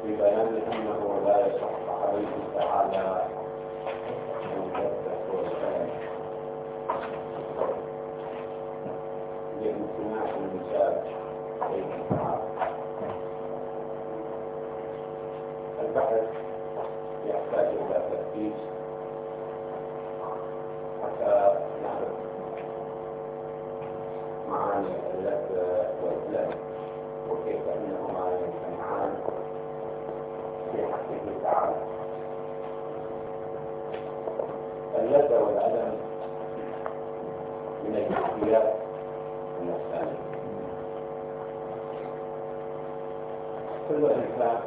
في بيان أنه لا يصح عليه تعالى أن يفتح والسلام لامتناع المزاج عليه تعالى. البحث يحتاج إلى تركيز حتى نعرف معاني اللذة والألم وكيف أنهما يجتمعان في حقه تعالى. اللذة والألم من الجزئيات النفسانية. كل إنسان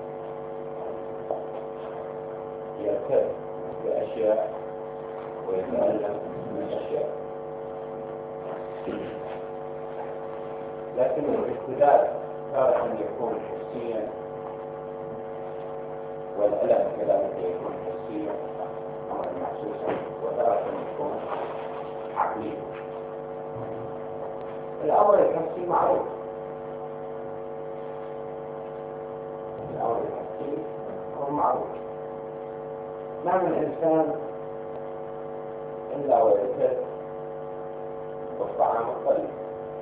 يرتد بأشياء ويتألم من أشياء، لكن الارتداد تارة يكون حسيا والألم كذلك يكون حسيا أمرا محسوسا، وتارة يكون عقليا. الأمر الحسي معروف، الأمر الحسي هو معروف. ما من إنسان إلا ويرتد والطعام الطيب،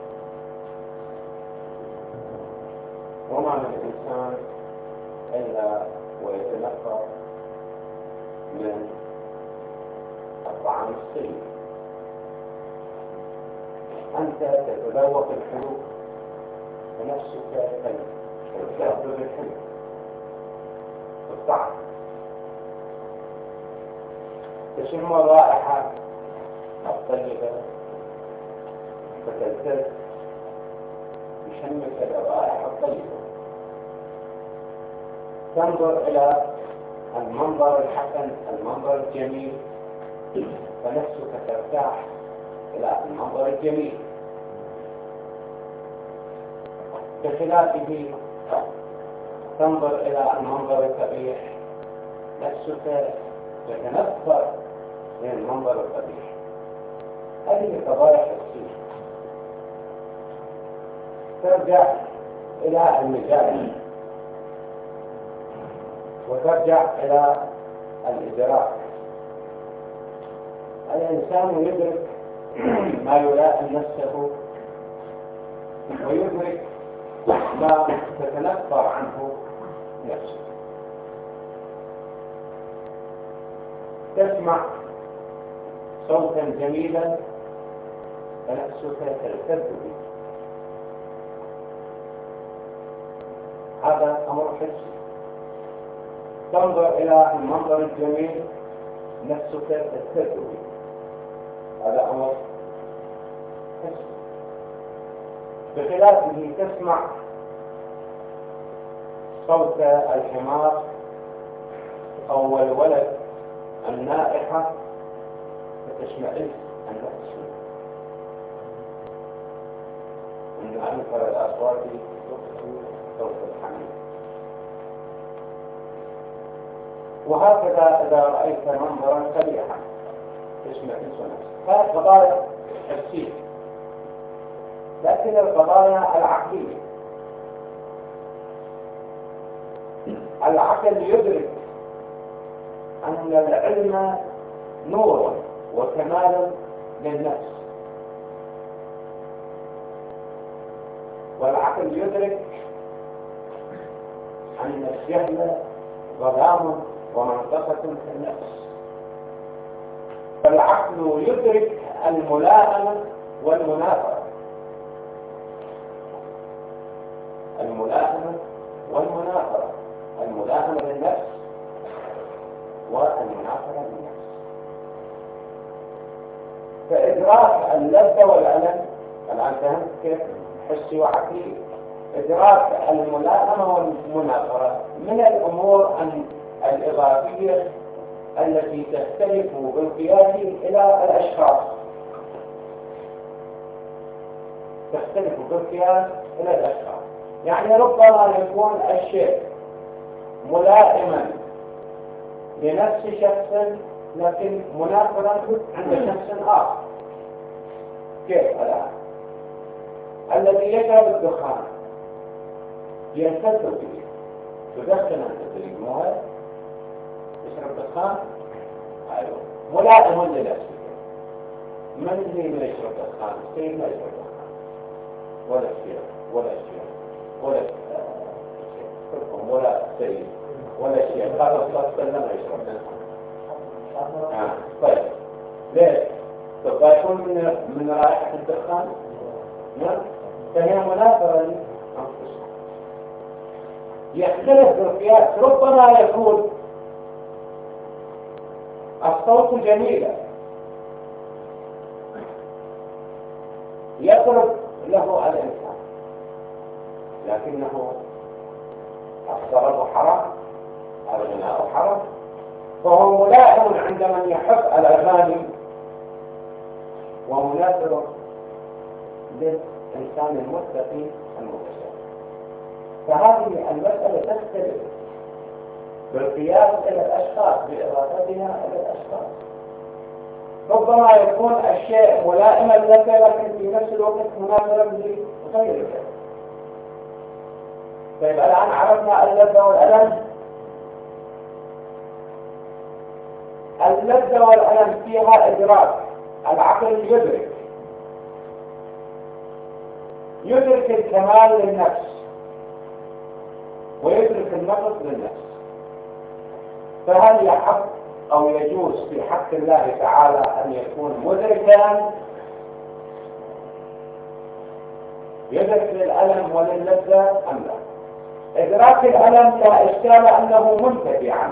وما من إنسان إلا ويتنفر من الطعام السيء. أنت تتذوق الحلو ونفسك تلتذ بالحلو والطعم، تشم الرائحة الطيبة فتلتذ بشمك الرائحة الطيبة، تنظر إلى المنظر الحسن المنظر الجميل فنفسك ترتاح إلى المنظر الجميل، بخلافه تنظر إلى المنظر القبيح نفسك تتنفر من المنظر القبيح. هذه قضايا حسية. ترجع إلى المزاج وترجع إلى الإدراك. الإنسان يدرك ما يلائم نفسه ويدرك ما تتنفر عنه نفسه. تسمع صوتا جميلا فنفسك تلتذ به، هذا أمر حسي. تنظر إلى المنظر الجميل نفسك تلتذ به، هذا أمر حسي. بخلافه تسمع صوت الحمار أو الولد النائحة فتشمئز النفس من أنكر الأصوات صوت الحمير. وهكذا إذا رأيت منظرا قبيحا تشمئز نفسك. هذه قضايا حسية. لكن القضايا العقلية، العقل يدرك أن العلم نور وكمال للنفس، والعقل يدرك أن الجهل ظلام ومنطقة في النفس، فالعقل يدرك الملائمة والمنافرة، الملائمة والمنافرة، الملائمة للنفس والمنافرة للنفس. فإدراك اللذة والألم، الآن فهمت كيف حسي وعقلي، إدراك الملائمة والمنافرة من الأمور الإضافية التي تختلف بالقياس إلى الأشخاص، تختلف بالقياس إلى الأشخاص. يعني ربما يكون الشيء ملائما لنفس شخص لكن منافرا عند شخص آخر. كيف الآن؟ الذي يشرب الدخان يلتذ به تدخن أنت تريد مويه تشرب دخان؟ أيوه ملائم لنفسك. من اللي يشرب دخان؟ السيد ما يشرب دخان ولا الشيخ ولا الشيخ ولا ولا السيد ولا الشيخ. هذا صلى الله عليه وسلم ما يشرب دخان. طيب ليش؟ يكون من رائحة الدخان؟ نعم. فهي منافرة لأنفسها. يختلف بالقياس. ربما يكون الصوت جميلا يطرب له الإنسان، لكنه الضرب حرام، الغناء حرام، فهو ملائم عند من يحب الأغاني ومنافر للإنسان المتقي المتشابه. فهذه المسألة تختلف بالقياس إلى الأشخاص، بإضافتها إلى الأشخاص. ربما يكون الشيء ملائما لك لكن في نفس الوقت منافرا لغيرك. طيب الآن عرفنا اللذة والألم. اللذة والألم فيها إدراك. العقل يدرك الكمال للنفس ويدرك النقص للنفس. فهل يحق أو يجوز في حق الله تعالى أن يكون مدركا يدرك للألم وللذة أم لا؟ إدراك الألم لا إشكال أنه منتفي عنه،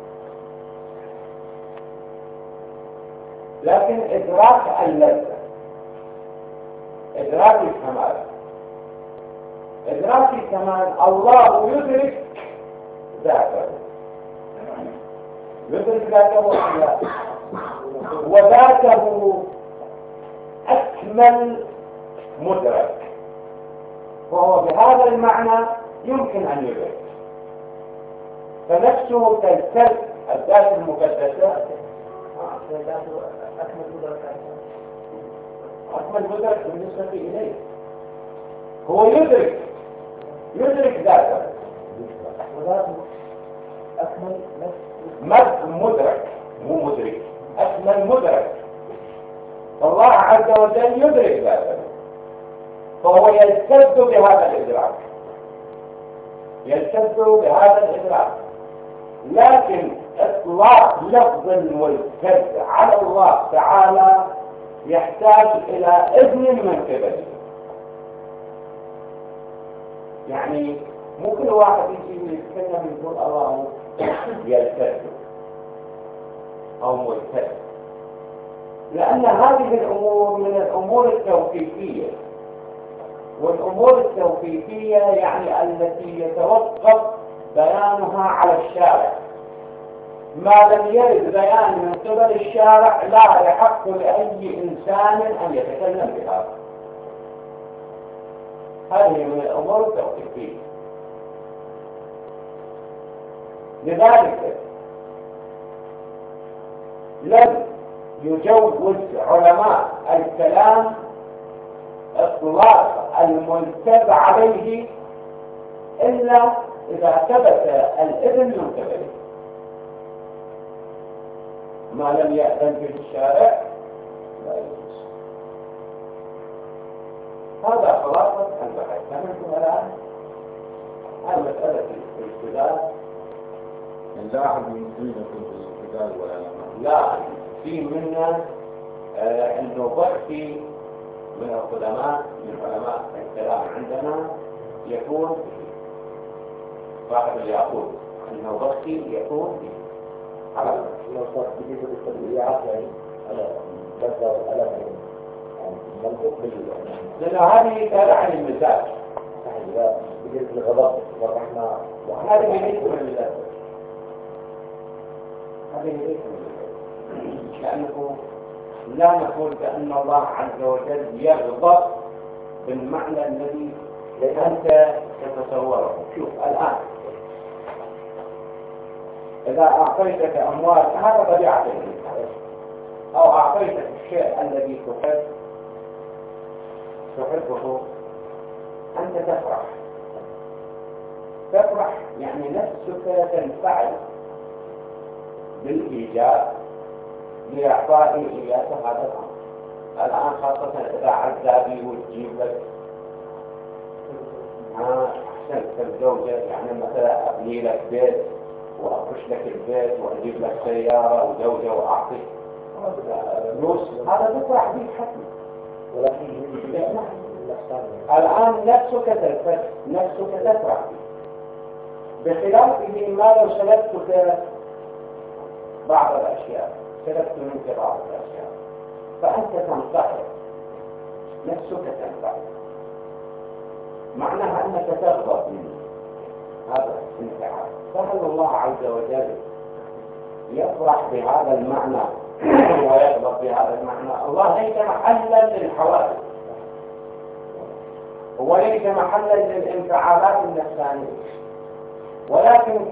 لكن إدراك اللذة، إدراك الكمال، إدراك الكمال الله يدرك ذاته، يدرك ذاته أم لا؟ وذاته أكمل مدرك، وهو بهذا المعنى يمكن أن يدرك. فنفسه تلتز الذات المقدسة أكمل مدرك بالنسبة إليه. هو يدرك ذاته أكمل مدرك، مو مدرك، أكمل مدرك. فالله عز وجل يدرك ذاته، فهو يلتز بهذا الإدراك، لكن إطلاق لفظ الملتز على الله تعالى يحتاج إلى إذن من قبله. يعني مو كل واحد يجي يتكلم يقول الله يلتز أو ملتز، لأن هذه الأمور من الأمور التوقيفية، والأمور التوقيفية يعني التي يتوقف بيانها على الشارع. ما لم يرد بيان من قبل الشارع لا يحق لأي إنسان أن يتكلم بهذا. هذه من الأمور التوقيفية. لذلك لم يجوز علماء الكلام إطلاق الملتز عليه إلا إذا ثبت الإذن من قبله. ما لم يأذن به الشارع لا يجوز. هذا خلاصة البحث. فهمتم الآن؟ مسألة الاستدلال. لا أحد يمكن في الاستدلال ولا لا، في منا النبختي من العلماء، من علماء الكلام عندنا يكون صاحب الياقوت النبختي يكون على لو صار بالنسبة للتبعيات يعني على بدر الألم يعني منطق لأن هذه تابعة عن المزاج. صحيح. لا بالنسبة للغضب والرحمة وهذه ليس من المزاج. هذه ليس من المزاج، لأنه لا نقول بأن الله عز وجل يغضب بالمعنى الذي أنت تتصوره. شوف الآن إذا أعطيتك أموال هذا طبيعة الإنسان، أو أعطيتك الشيء الذي تحبه أنت تفرح. تفرح يعني نفسك تنفعل بالإيجاب لإعطائي إياك هذا الأمر. الآن خاصة إذا عزابي وتجيب لك أحسنت الزوجة، يعني مثلا أبني لك بيت وأفرش لك البيت وأجيب لك سيارة وزوجة وأعطيك فلوس، هذا تفرح به حتما. ولكن الآن نفسك تفرح به، بخلافه ما لو سلبتك بعض الأشياء، سلبت منك بعض الأشياء فأنت تنصحر، نفسك تنفعل، معناها أنك تغضب منه. هذا انفعال. فهل الله عز وجل يفرح بهذا المعنى ويغضب بهذا المعنى؟ الله ليس محلا للحوادث وليس محلا للانفعالات النفسانية، ولكن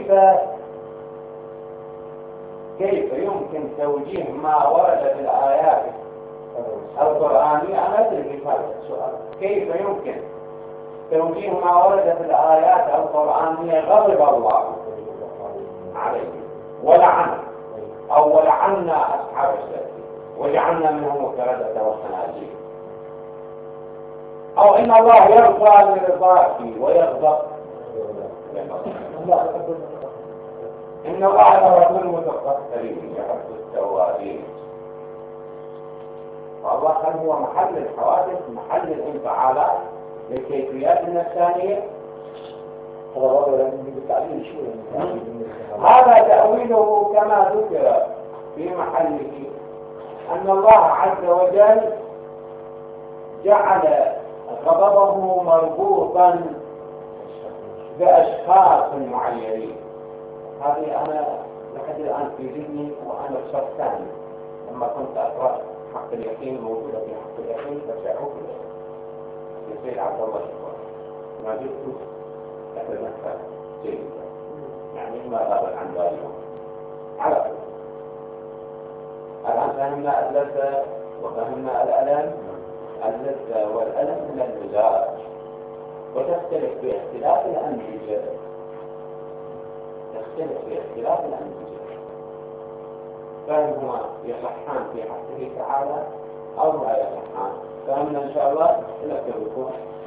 كيف يمكن توجيه ما ورد في الآيات القرآنية؟ أنا أدري في هذا السؤال، كيف يمكن توجيه ما ورد في الآيات القرآنية غضب الله عليه ولعنه أو ولعنا أصحاب السبت وجعلنا منهم القردة والخنازير، أو إن الله يرضى لرضاك ويغضب إن الله لرب المتقصرين يحب التوابين. فالله هل هو محل الحوادث، محل الانفعالات للكيفيات النفسانية؟ هذا تأويله كما ذكر في محله أن الله عز وجل جعل غضبه مربوطا بأشخاص معينين. هذه أنا لحد الآن في ذهني وأنا بشرط ثاني لما كنت أقرأ حق اليقين موجودة في حق اليقين فشعوك يصير عبد الله شكرا ما جبت أتذكر جيدا، يعني ما غابت عن بالهم. على كل الآن فهمنا اللذة وفهمنا الألم. اللذة والألم من المزاج وتختلف باختلاف الأنتجة، فهما يصحان في حقه تعالى أو لا يصحان. فهمنا إن شاء الله إلى كبكم.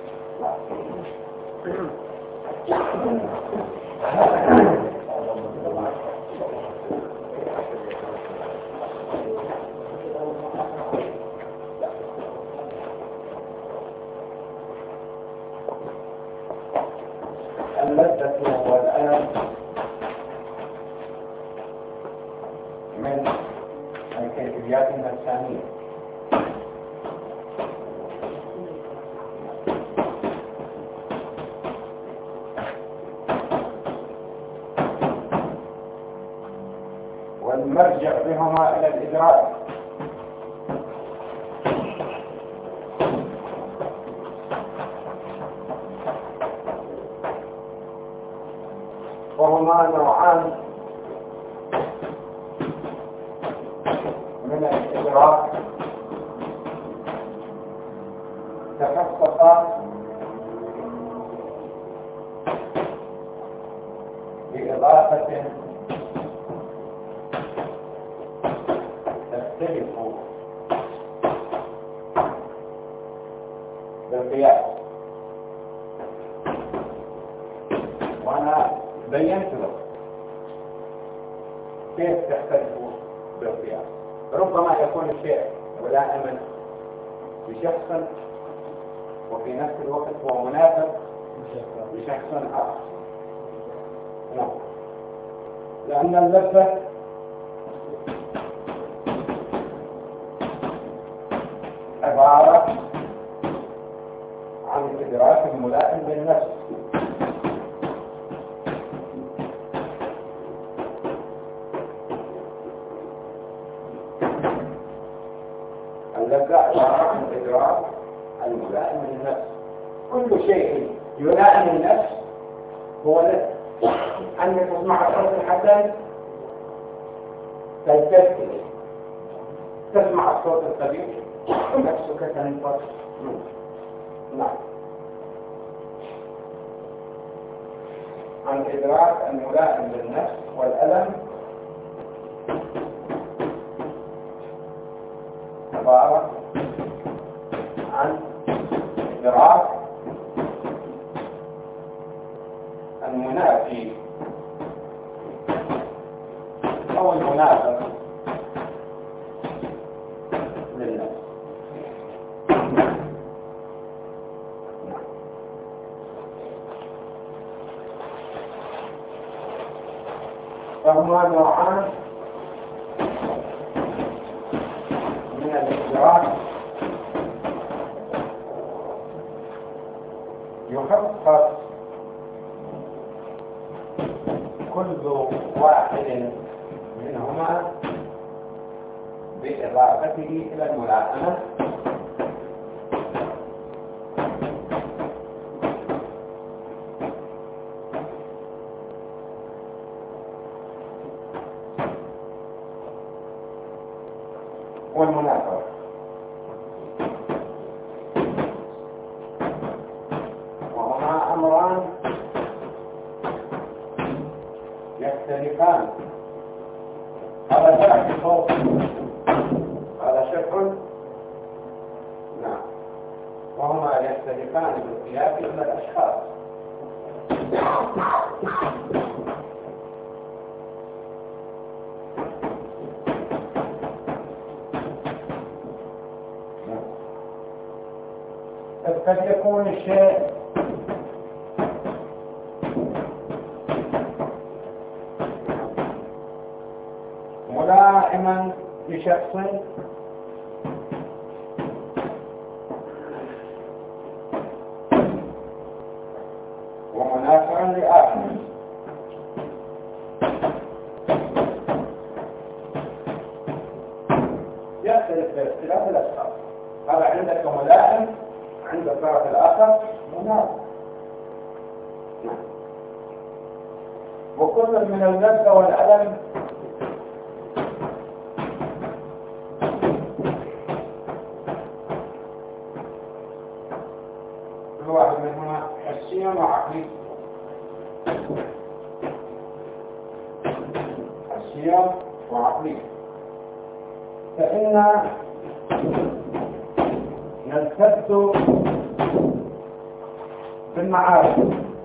اللذة والألم من الكيفيات النفسانية. والمرجع بهما إلى الإدراك. وهما نوعان من الإدراك تخصصا بإضافة تختلف بالقياس. وأنا بينت له كيف تختلف بالقياس. ربما يكون الشيء ملائما بشخص وفي نفس الوقت هو منافق بشخص آخر. نعم، لأن اللذة عبارة عن الإدراك الملائم للنفس. اللذة عبارة عن الإدراك الملائم للنفس. كل شيء يلائم النفس هو لذة. أنك تسمع الصوت الحسن تلتفت، تسمع الصوت القبيح ونفسك تنفر منه. نعم. الإدراك الملائم للنفس والألم عبارة عن إدراك المنافي أو المنافق للنفس. فهما نوعان من الإدراك يخصص كل واحد منهما بإضافته إلى الملائمة والمنافرة. وهما أمران يختلفان. هذا شرح الصوت، هذا شرح نعم، وهما يختلفان بالقياس إلى الأشخاص. قد يكون الشيء ملائما لشخص ومنافعا لآخر. يختلف باختلاف الأشخاص. هذا عندك ملائم، عند الطرف الآخر منافع. وكل من اللذة والألم كل واحد منهما حسيا وعقليا. حسيا وعقليا. فإن نلتذ بالمعارف.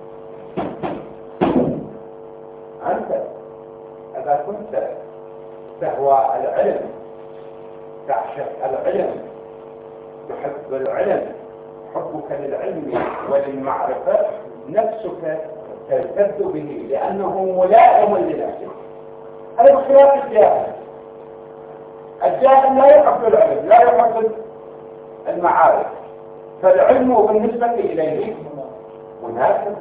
أنت إذا كنت تهوى العلم، تعشق العلم، تحب العلم، حبك للعلم وللمعرفة، نفسك تلتذ به لأنه ملائم لنفسك. هذا بخلاف الجاهل. الجاهل لا يحب العلم، لا يحب المعارف، فالعلم بالنسبة إليه مناسب.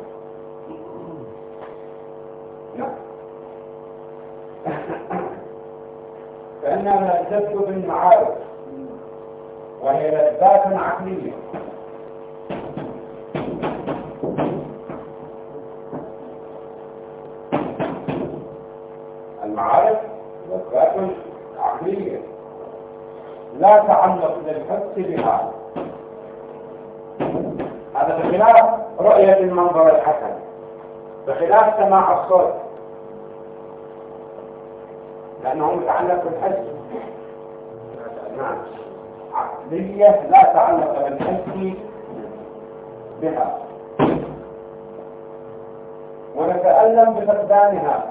فإننا نلتذ بالمعارف وهي لذات عقلية. المعارف لذات عقلية لا تعلق للحس بها. هذا بخلاف رؤية المنظر الحسن، بخلاف سماع الصوت، لأنه متعلق بالحس. نعم، عقلية لا تعلق بالحس بها، ونتألم بفقدانها.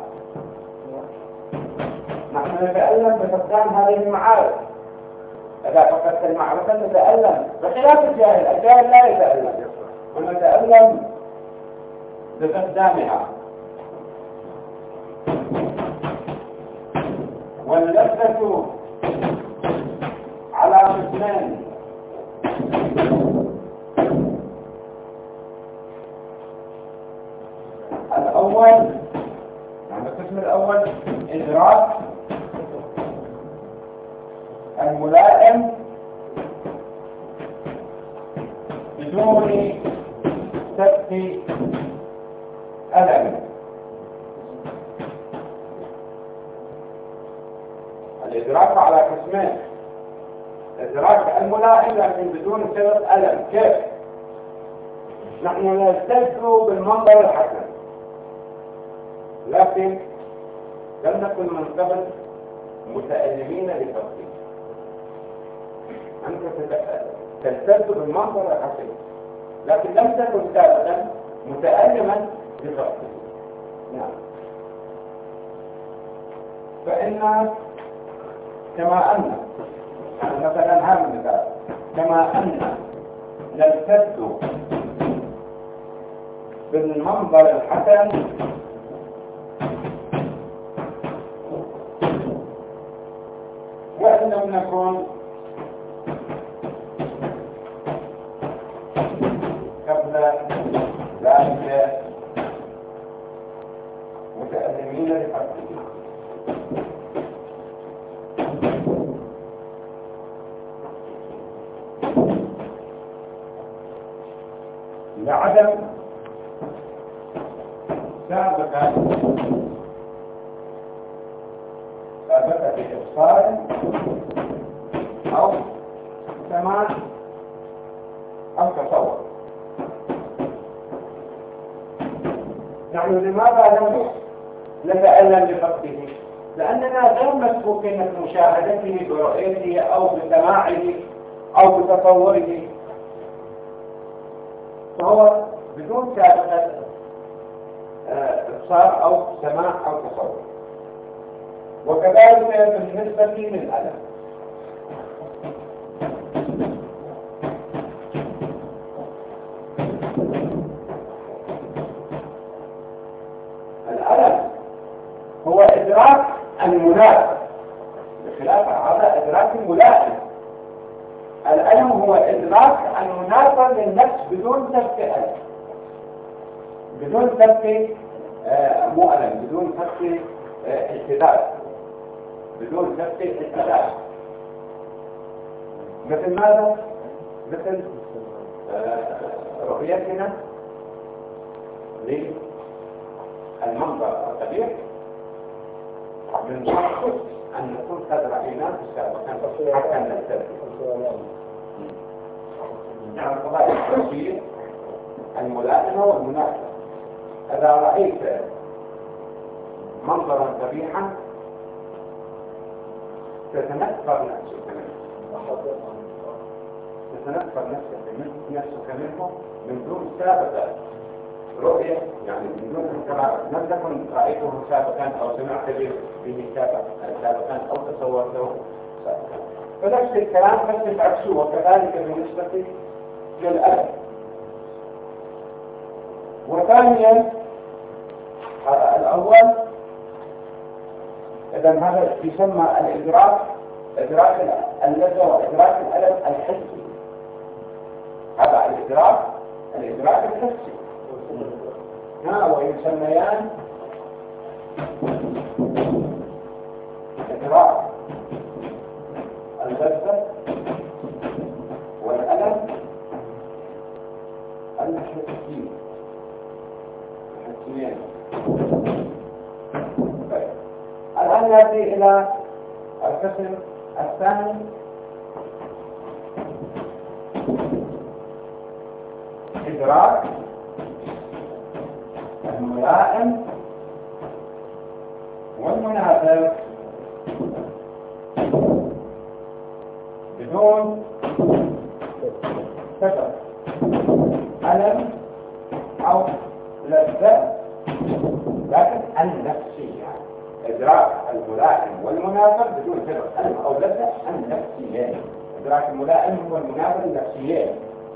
نحن نتألم بفقدان هذه المعارف. إذا فقدت المعرفة نتألم، بخلاف الجاهل. الجاهل لا يتألم، ونتألم بفقدانها. واللذة على قسمين: الأول، يعني القسم الأول إدراك الملائم بدون سبب ألم. الإدراك على قسمين: إدراك الملائم لكن بدون سبب ألم. كيف؟ نحن نلتذ بالمنظر الحسن، لكن لم نكن من قبل متألمين لفقده. أنت تلتز بالمنظر الحسن، لكن لم تكن سابقا متألما لفقده. نعم. فإن كما أن يعني مثلا هذا المثال، كما أن نلتز بالمنظر الحسن وإن لم نكن قبل ذلك متألمين لفقده. لعدم سابقة إبصار أو سماع أو تصور. نحن لماذا لم نتألم بفقده؟ لأننا غير مسبوقين بمشاهدته برؤيته أو بسماعه أو بتصوره، فهو بدون سابقة إبصار أو سماع أو تصور. وكذلك بالنسبة للألم، الألم هو إدراك المناسب، بخلاف هذا إدراك الملائم. الألم هو إدراك المناسب للنفس بدون سبق ألم، بدون سبق مؤلم، بدون سبق احتداث، بدون سبق احتداث. مثل ماذا؟ مثل رؤيتنا للمنظر الطبيعي من شخص أن نكون قد رأيناه سابقا حتى نستبدل. يعني القضايا التفسير الملائمة والمناسبة. إذا رأيت منظرا قبيحا تتنفر نفسك منه من دون سابقة رؤية، يعني من دون كما لم تكن رأيته سابقا أو سمعت به سابقا أو تصورته سابقا. فنفس الكلام قد عكسه. وكذلك بالنسبة للألم. وثانيا هذا الأول، إذن هذا يسمى الإدراك، إدراك اللذة وإدراك الألم الحسي. هذا الإدراك الحسي. ويسميان إدراك اللذة والألم الحسيين. الآن نأتي إلى القسم الثاني، إدراك الملائم والمناسب بدون سبب ألم أو لذة، لكن النفسية. إدراك الملائم والمناسب بدون سبب ألم أو لذة النفسية. إدراك الملائم والمناسب النفسية.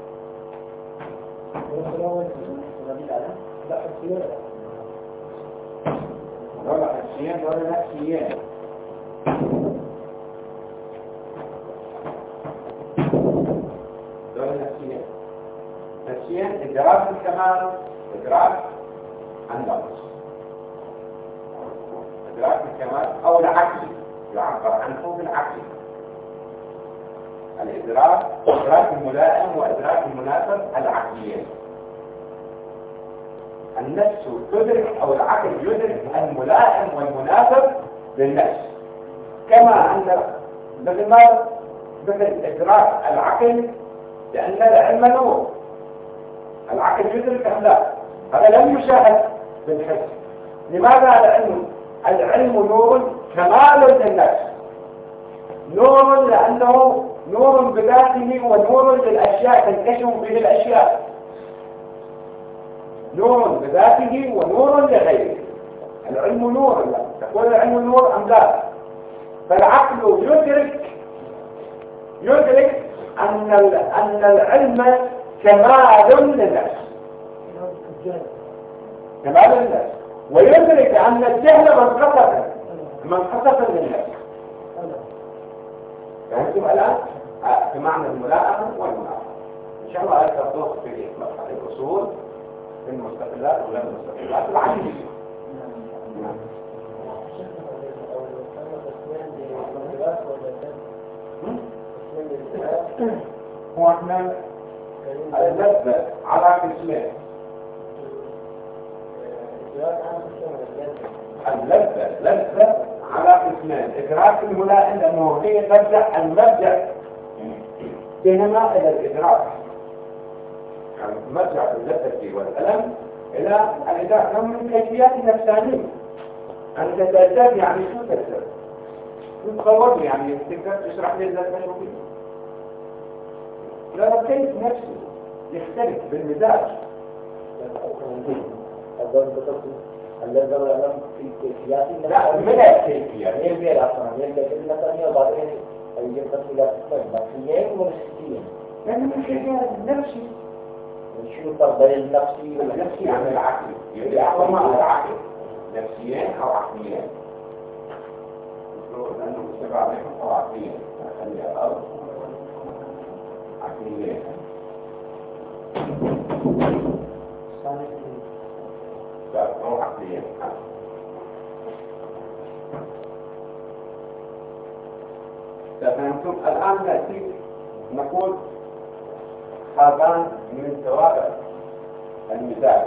لا حسية ولا حسية ولا نفسية. ولا نفسية. نفسية إدراك الكمال، إدراك النقص، إدراك الكمال أو العقل، يعبر عنه بالعقل. الإدراك إدراك الملائم وإدراك المناسب العقليين. النفس تدرك أو العقل يدرك الملائم والمناسب للنفس، كما أن مثل إدراك العقل، لأن العلم نور. العقل يدرك أم لا؟ هذا لم يشاهد بالحس، لماذا العلم؟ العلم نور كمال للنفس، نور لأنه نور بذاته ونور للأشياء تنكشف به الأشياء، نور بذاته ونور لغيره. العلم نور، تقول العلم نور أم لا؟ فالعقل يدرك أن العلم كمال للنفس، كمال للنفس، ويدرك أن الجهل منقصة للنفس. فهمتم الآن؟ بمعنى الملائمة والمناقضة. إن شاء الله أتوقف في مرحلة الأصول في المستقلات ولا المستقلات العلمية. هو احنا اللذة على قسمين. اللذة على قسمين، إدراك الملائم لأنه هي المبدأ بينما إلى الإدراك، يعني مرجع اللذة والألم إلى الإدراك من كيفيات نفسانية. أنت تأدب يعني شو تأدب؟ تتصور يعني تقدر تشرح لي اللذة شو فيه؟ لا كيف نفسه يختلف بالمزاج. اللذة والألم في كيفيات لا من الكيفيات هي البيئة أصلا هي الكيفية الثانية وبعدين يجب تفصيلات نفسيين ونفسيين. لأن من الكيفيات النفسي شو التفضيل النفسي والنفسي يعني العقلي، يبدأ أعطى مع العقل نفسيين أو عقليين. لأنه سبع منهم أو عقليين، خلي الأرض عقليين. أو عقليين. فهمتم؟ الآن نأتي نقول هذان من توابع المزاج.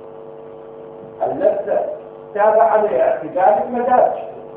اللذة تابعة لاعتدال المزاج.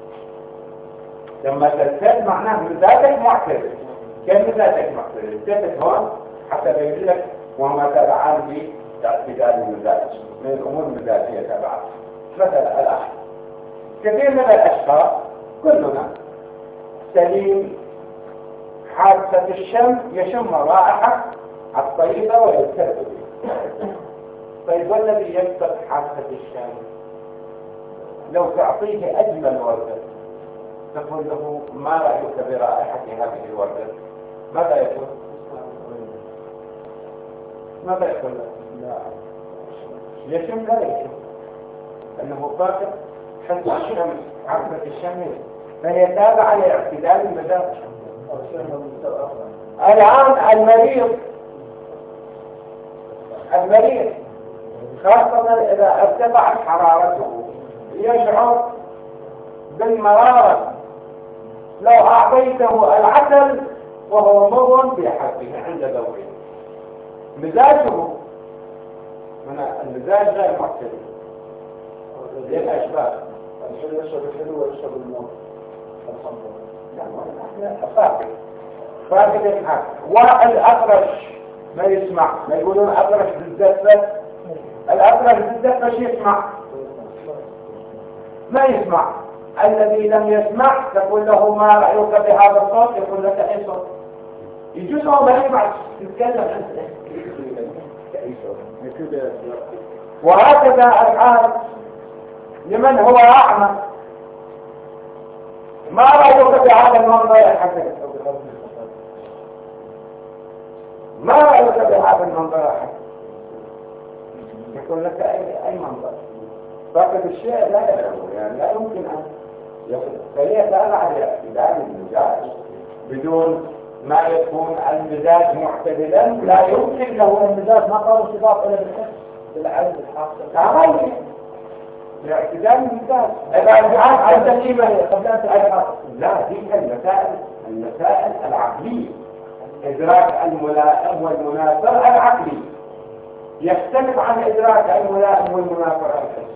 لما تلتد معناه مزاجك معتدل. كيف مزاجك معتدل؟ التفت هون حتى بيقول لك وما تابعان لاعتدال المزاج من الأمور المزاجية تبعها. مثلا الآن كثير من الأشخاص كلنا سليم حاسة الشم يشم رائحة الطيبة ويلتفت بها. طيب والذي يفقد حاسة الشم لو تعطيه أجمل وردة تقول له ما رأيك برائحة هذه الوردة؟ ماذا يقول؟ ماذا يقول له؟ لا يشم لا يشم أنه فاقد حاسة الشم حاسة الشم فهي تابعة لاعتدال المزاج. الآن المريض خاصة إذا ارتفعت حرارته يشعر بالمرارة لو أعطيته العسل وهو مر في حقه عند ذوقه. مزاجه من المزاج غير معتدل للأشباه. الحلو يشرب الحلو ويشرب الموت. الحمد لله. فاقد الحق. واحد أطرش ما يسمع، ما يقولون أطرش بالزفة. الأطرش بالزفة شو يسمع؟ ما يسمع. الذي لم يسمع تقول له ما رأيك بهذا الصوت؟ يقول لك أي صوت؟ يجوز هو ما يسمع تتكلم أنت. وهكذا الحال لمن هو أعمى. ما رأيك بهذا المنظر يا حسن؟ ما رأيك بهذا المنظر يا حسن؟ يقول لك أي منظر؟ فقد الشيء لا يفهمه، يعني لا يمكن أن يصل. فهي تابعة لاعتدال المزاج. بدون ما يكون المزاج معتدلا لا يمكن له المزاج. ما قالوا صفات إلا بالحس بالعلم الحاصل. لاعتدال المزاج. إذا الجهات السليمة قبل أن تتحقق. لا دي المسائل العقلية. إدراك الملائم والمنافر العقلي يختلف عن إدراك الملائم والمنافر الحسي.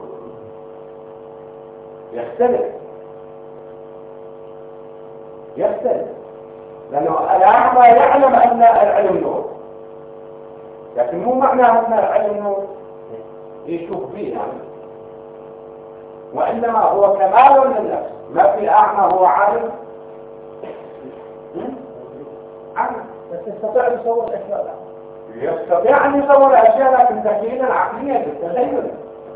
يختلف لأنه الأعمى يعلم أن العلم نور، لكن مو معناه أن العلم نور يشوف فيه يعني. وإنما هو كمال للنفس. ما في أعمى هو عالم. بس يستطيع أن يصور الأشياء. يستطيع أن يصور الأشياء لكن تخيلا عقليا بالتخيل.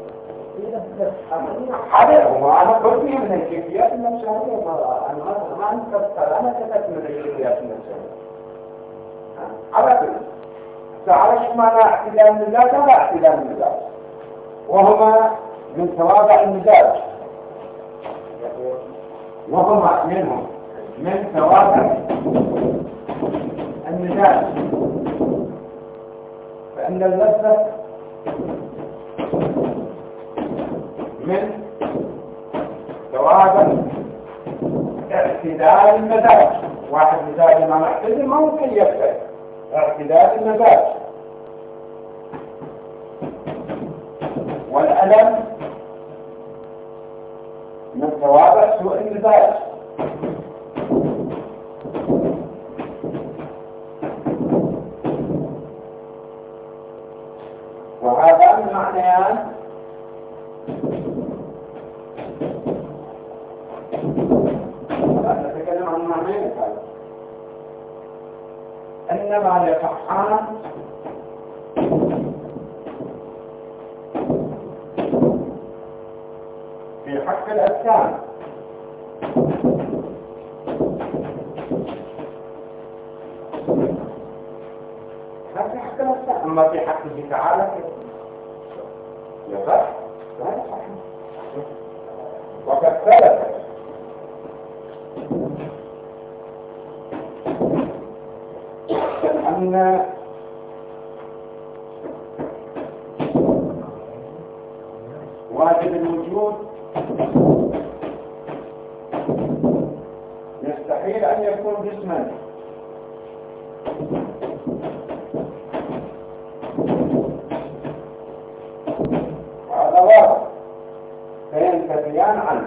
هذا هو أنا قلت من الكيفيات النفسانية. أنا كتبت من الكيفيات النفسانية. على كل تعرف معنى اعتدال المزاج ولا اعتدال المزاج؟ وهما من توابع المزاج، وهما منهم من توابع المزاج. فإن اللذة من توابع اعتدال المزاج. واحد مزاج ما معتدل ما ممكن يفتح اعتدال المزاج. والألم من توابع سوء المزاج. وهذا المعنيان نتكلم عن معنيين. إنما يصحان في حق الأجسام، لا في حق الأجسام. أما في حقه تعالى يصح لا يصح. وقد ثبت أن واجب الوجود يستحيل أن يكون جسما، وهذا واضح فينتفيان عنه.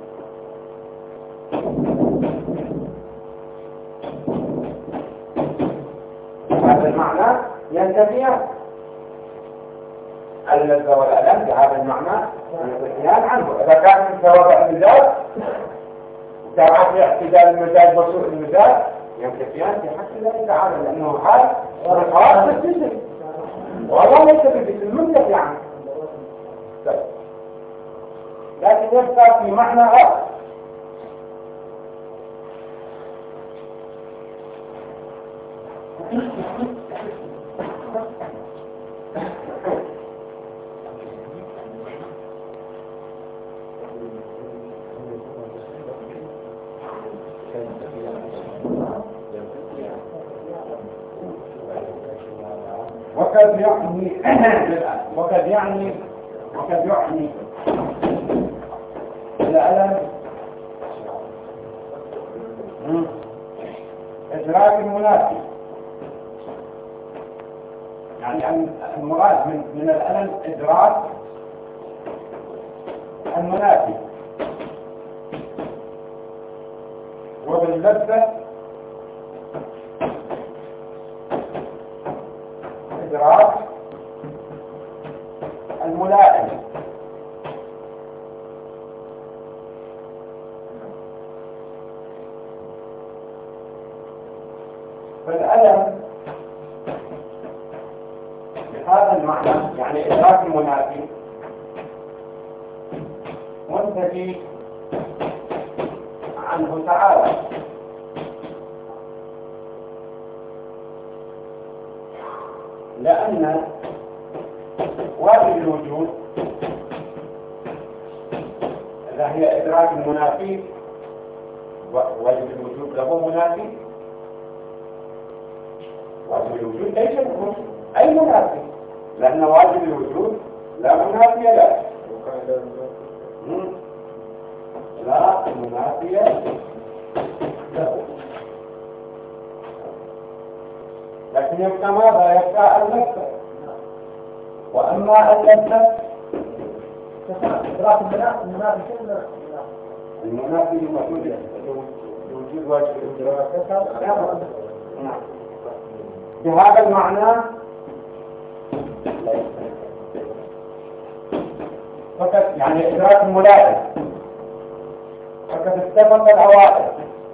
هذا المعنى ينتفيان. اللذة والألم بهذا المعنى ينتفيان عنه. إذا كان من توابع المزاج وكان في اعتدال المزاج وسوء المزاج ينتفيان في حق الله تعالى، لأنه هذا خاص بالجسم والله ليس بالجسم منتفي عنه. لكن يبقى في معنى آخر. وقد يعني الألم إدراك المنافي. يعني المراد من الألم إدراك المنافي، وباللذة إدراك الملائم. فالألم بهذا المعنى يعني إدراك المنافي منتفي عنه تعالى، لأن واجب الوجود لا هي إدراك المنافي. واجب الوجود له منافي. واجب الوجود ليس له أي منافي، لأن واجب الوجود لا منافي له. لا منافي له. لكن يبقى ماذا؟ يبقى اللذة. وأما اللذة إدراك المنافي كله المنافي موجود وجود واجب الإدراك. بهذا المعنى فقد يعني إدراك ملائم، فقد اتفق الأوائل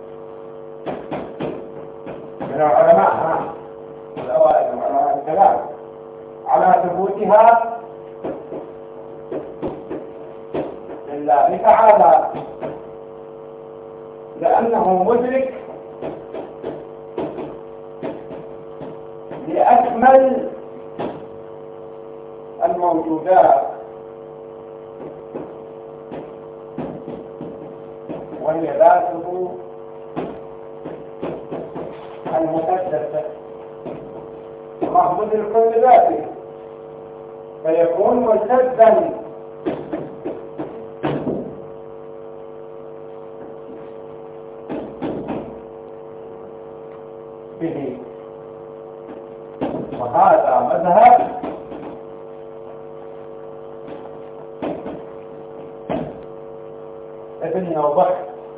من العلماء الأوائل من علماء الكلام على ثبوتها لله تعالى، لأنه مدرك لأكمل الموجودات، وهي ذاته المقدسة، الله مدرك لذاته فيكون ملتزما به. وهذا مذهب ابن نوبخ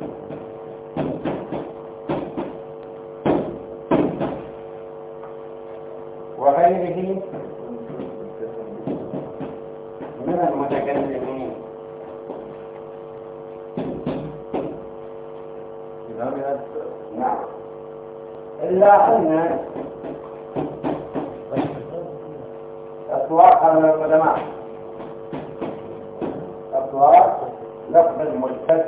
وغيره من المتكلمين. نعم، إلا أن أطلاق القدماء أطلاق لفظ الملتزم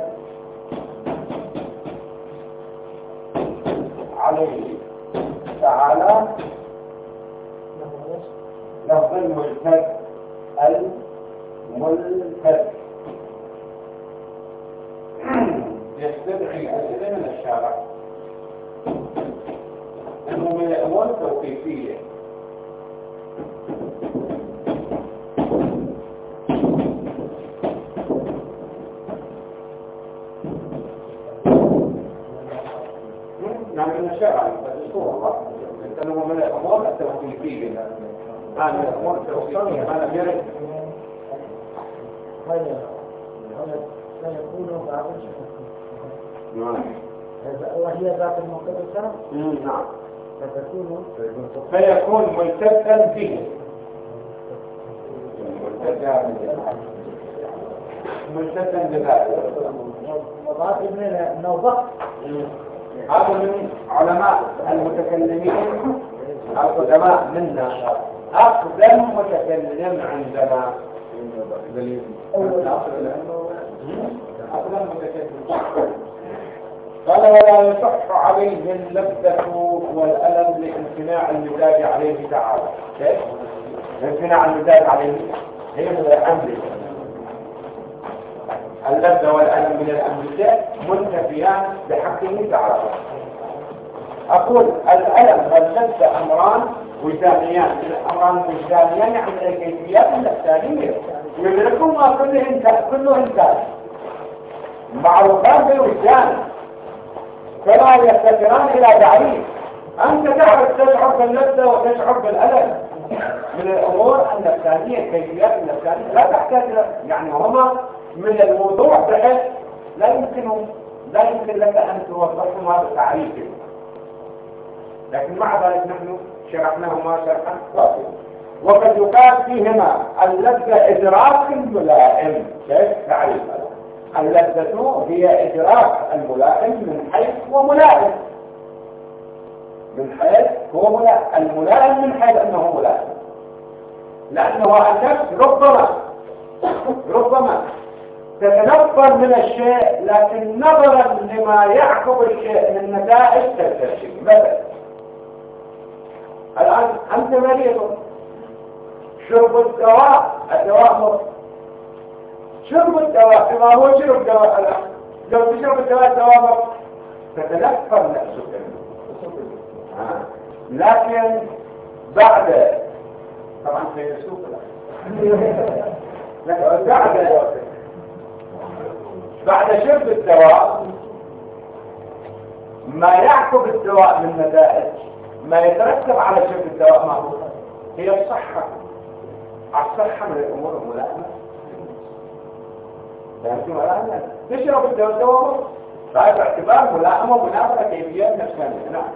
عليه تعالى لفظ الملتزم يستدعي أسئلة من الشارع أنه من الأمور التوقيفية، من الشارع أنه من الأمور التوقيفية، من الأمور التوقيفية ما لم يرد سيكون بعض نعم، وهي ذات المقدسة. نعم، فيكون ملتزما به، ملتزم بذاته. وبعض ابن نوبخ هذا من علماء المتكلمين القدماء منا، أقدم متكلم عندنا أقدم متكلم. قال ولا يصح عليه اللذة والألم لامتناع المزاج عليه تعالى. كيف؟ امتناع المزاج عليه هي من الأمر، اللذة والألم من الأمر منتفيان بحقه تعالى. أقول الألم واللذة أمران وجدانيان، الأمران وجدانيان يعني الكيفيات النفسانية يدركهما كل إنسان معروفان بالوجدان فلا يفتقران إلى تعريف. أنت تعرف تشعر باللذة وتشعر بالألم من الأمور النفسانية، الكيفيات النفسانية لا تحتاج يعني هما من الموضوع بحيث لا يمكن لك أن توصفهما بتعريف، لكن مع ذلك نحن شرحناهما شرحا واضحا. وقد يقال فيهما اللذة إدراك ملائم. كيف تعريف اللذة؟ هي إدراك الملائم من حيث هو ملائم، من حيث هو ملائم، الملائم من حيث أنه ملائم، لأنه النفس ربما تتنفر من الشيء لكن نظرا لما يعقب الشيء من نتائج تستشير. مثلا الآن أنت مريض، شرب الدواء مر، شرب الدواء إذا هو شرب دواء الآن لو تشرب الدواء مر تتنفر نفسك، لكن بعد طبعا سيسوق لكن بعد شرب الدواء ما يعقب الدواء من نتائج ما يترتب على شرب الدواء ما هو هي الصحة من الأمور الملائمة. تشرب الدواء هذا اعتبار ملائمة ومنافرة كيفيات نفسانية. نعم،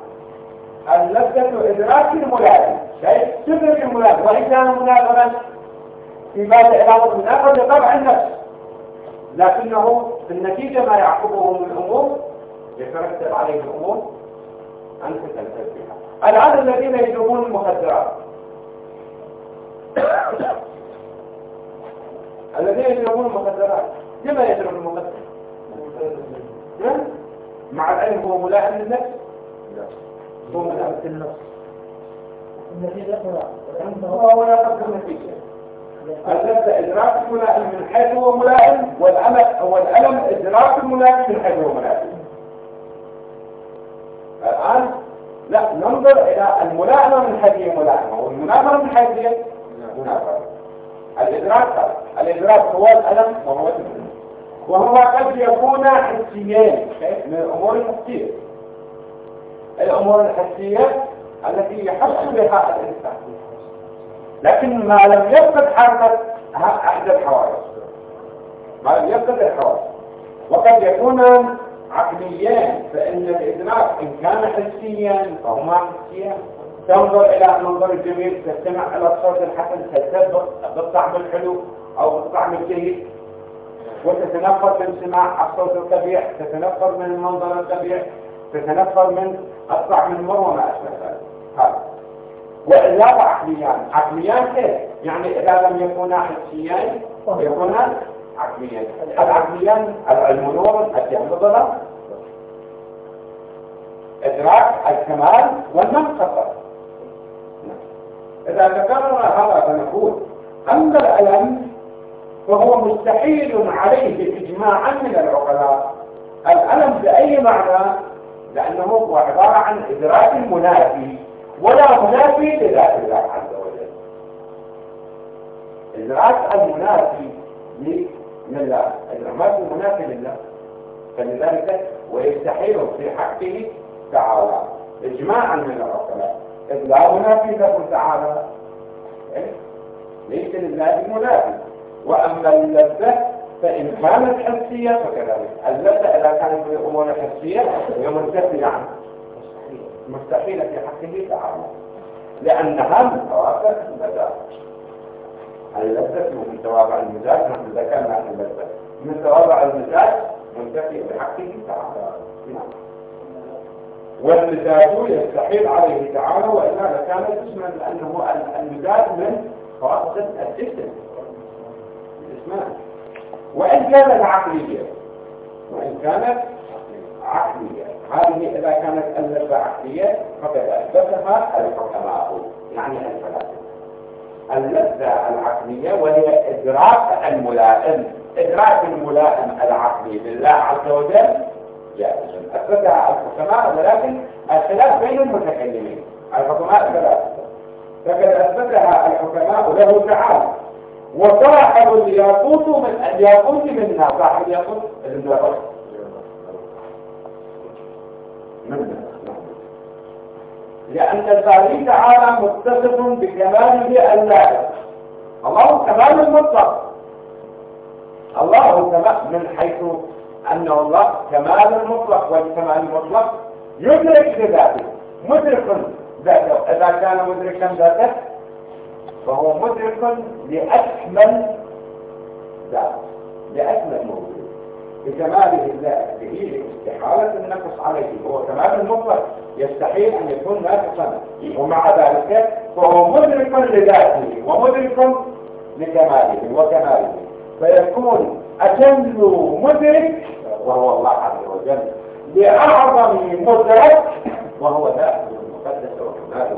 اللذة إدراك الملائم، كيف تدرك الملائم وإن كان منافرا في باب إرادة من آخر لطبع النفس، لكنه في النتيجة ما يعقبه من أمور يترتب عليه الأمور أنت تلتزم بها. الآن الذين يجربون المخدرات الذين يجربون المخدرات لما يجرب المخدر؟ مع العلم هو ملائم للنفس؟ هو ملائم للنفس. النتيجة هو لا يقدر النتيجة. اللذة إدراك ملائم من حيث هو ملائم، والألم إدراك ملائم من حيث هو ملائم. الآن لا ننظر إلى الملائمة من حيث هي ملائمة، والمناظرة من حيث هي مناظرة. الإدراك هو الألم وهو الألم، وهو قد يكون حسيين من الأمور الحسية. الأمور الحسية التي يحس بها الإنسان، لكن ما لم يفقد حركة أحد الحواس، ما لم يفقد الحواس. وقد يكون عقليين، فإن الإدراك إن كان حسيا فهما حسيا. تنظر إلى المنظر الجميل، تستمع إلى الصوت الحسن، تلتذ بالطعم الحلو أو بالطعم الجيد، وتتنفر من سماع الصوت القبيح، تتنفر من المنظر القبيح، تتنفر من الطعم المر وما أشبه ذلك. هذا وإلا عقليان كيف؟ يعني إذا لم يكونا حسيان يكونا عقليان. العقليان العلم نور، الجهل ظلام. إدراك الكمال والنقص فقط. إذا ذكرنا هذا فنقول أما الألم فهو مستحيل عليه إجماعا من العقلاء. الألم بأي معنى؟ لأنه هو عبارة عن إدراك منافي، ولا منافي لذات الله عز وجل. إدراك المنافي لله، الإدراك المنافي لله، فلذلك ويستحيل في حقه تعالى إجماعا من العقلاء، إذ لا منافي له تعالى، ليس لله منافي. وأما اللذة فإن كانت حسية فكذلك. اللذة إذا كانت من الأمور الحسية هي منتفية عنه، مستحيلة في حقه تعالى، لأنها من توابع المزاج. اللذة من توابع المزاج، نحن ذكرنا عن اللذة من توابع المزاج منتفية بحقه تعالى. والمزاج يستحيل عليه تعالى، وإلا لكان اسما، لأنه المزاج من خواص الجسم الجسمان. وإن كانت عقلية، هذه إذا كانت اللذة عقلية فقد أثبتها الحكماء، يعني الفلاسفة. اللذة العقلية وهي إدراك الملائم العقلي لله عز وجل جائز، أثبتها الحكماء، ولكن الخلاف بين المتكلمين. الحكماء ثلاثة، فقد أثبتها الحكماء له تعالى. وصاحب الياقوت منها، صاحب الياقوت منها، لأن الباري تعالى متصف بكماله اللائق. الله كمال المطلق، الله كمال من حيث أنه الله كمال المطلق، والكمال المطلق يدرك بذاته، مدرك ذاته. إذا كان مدركا ذاته فهو مدرك لأكمل ذات، لأكمل موجود بكماله الذاتي، استحالة النقص عليه. هو كمال المطلق يستحيل أن يكون ناقصا، ومع ذلك فهو مدرك لذاته ومدرك لكماله وكماله، فيكون أجل مدرك وهو الله عز وجل، لأعظم مدرك وهو ذاته المقدس وكماله،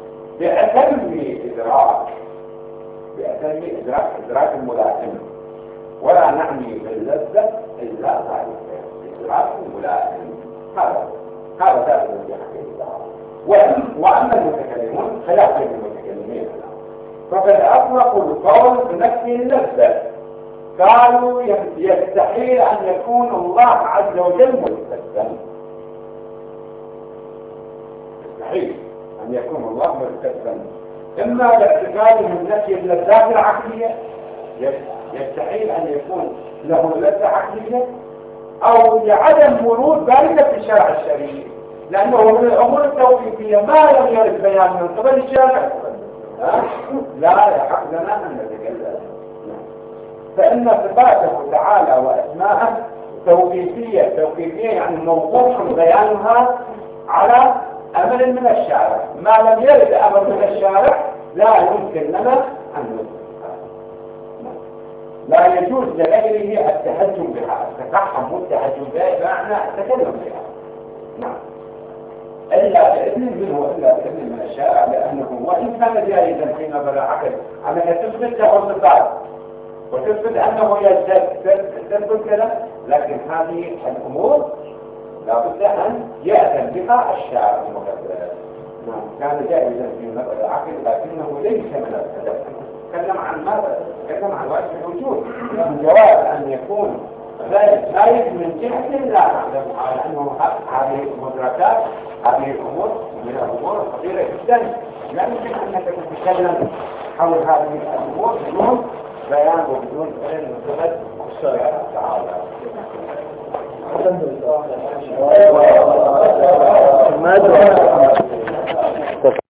بأتم إدراك الملائم. ولا نعني باللذة إلا ذلك إدراك الملائم. هذا ذات الذي حكيته. وأما المتكلمون خلاف بين المتكلمين، فقد أطلقوا القول بنفي اللذة، قالوا يستحيل أن يكون الله عز وجل ملتزما، يستحيل أن يكون الله ملتزما، إما باعتقاد من نفي اللذات العقلية، يستحيل أن يكون له لذة عقلية، أو لعدم ورود ذلك في الشرع الشرعي، لأنه من الأمور التوقيفية ما لم يرد بيان من قبل الشارع لا يحق لنا أن نتكلم فإن صفاته تعالى وأسماءه توقيفية يعني موقوف بيانها على أمر من الشارع. ما لم يرد أمر من الشارع لا يمكن لنا أن نثبتها. لا يجوز لغيره التهجم بها، التفحم والتهجم بها بمعنى التكلم بها. نعم. إلا بإذن منه إلا بإذن من الشارع، لأنه وإن كان جائزا في نظر العقل أنك تثبت له صفات وتثبت أنه تثبت كذا، لكن هذه الأمور لا بد أن يأذن بها الشارع المقدس. نعم. كان جائزا في نظر العقل لكنه ليس من الأدب. تكلم عن ماذا؟ تكلم عن وجه الوجود. الجواز أن يكون لا من جهة لا نعلم على أنه هذه المدركات، هذه الأمور من الأمور الخطيرة جدا، لا يمكن أنك تتكلم حول هذه الأمور بدون بيان وبدون علم وثبت الشرع تعالى. ما